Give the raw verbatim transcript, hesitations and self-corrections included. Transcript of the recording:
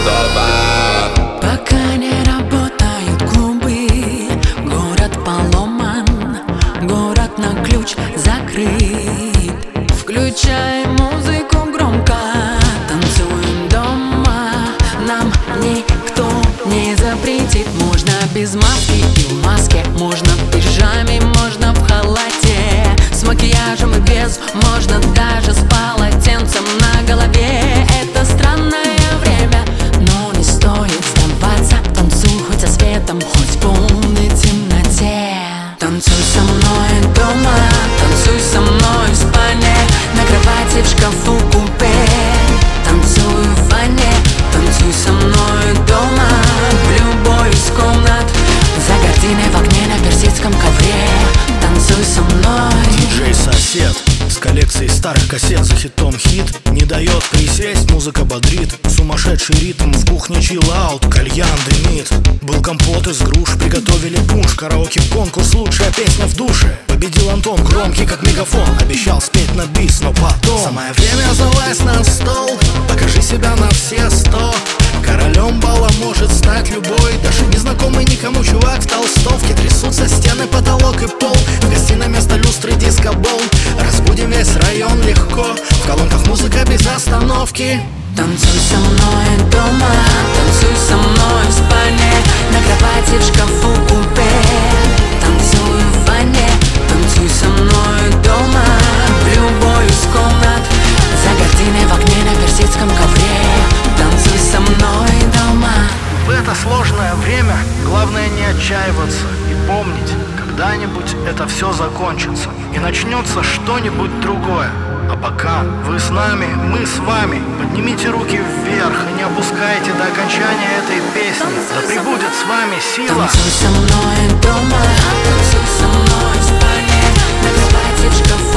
дома. Пока не работают клубы, город поломан, город на ключ закрыт. Включай музыку громко, танцуем дома, нам никто не запретит. Можно без маски и в маске, можно в пижаме, можно в халате, с макияжем и без, можно даже с полотенцем на голове. Это странное время, но не стоит сдаваться. Танцуй хоть со светом, хоть в полной темноте. Танцуй со мной дома, танцуй со мной в спальне, на кровати, в шкафу, купе. Танцуй в ванне, танцуй со мной дома, в любой из комнат, за гардиной, в окне, на персидском ковре. Танцуй со мной. Диджей-сосед с коллекцией старых кассет, за хитом хит не дает присесть, музыка бодрит. Сумасшедший ритм, в кухне чиллаут, кальян дымит. Был компот из груш, приготовили пунш, караоке-конкурс, лучшая песня в душе. Победил Антон, громкий как мегафон, обещал спеть на бис, но потом самое время залазь на стол, покажи себя на все сто. Королем бала может стать любой, даже незнакомый никому чувак в толстовке. Трясутся стены, потолок и пол, в гостиной место люстры, диско-бол. Разбудим весь район легко, в колонках музыка без остановки. Танцуй со мной дома, танцуй со мной в спальне, на кровати, в шкафу, купе. Танцуй в ванне, танцуй со мной дома, в любой из комнат, за гардиной, в окне, на персидском ковре. Танцуй со мной дома. В это сложное время главное не отчаиваться и помнить, когда-нибудь это все закончится и начнется что-нибудь другое. А пока вы с нами, мы с вами, поднимите руки вверх и не опускайте до окончания этой песни. Да пребудет с вами сила. Танцуй со мной дома, танцуй со мной в спальне, на кровати, в шкафу.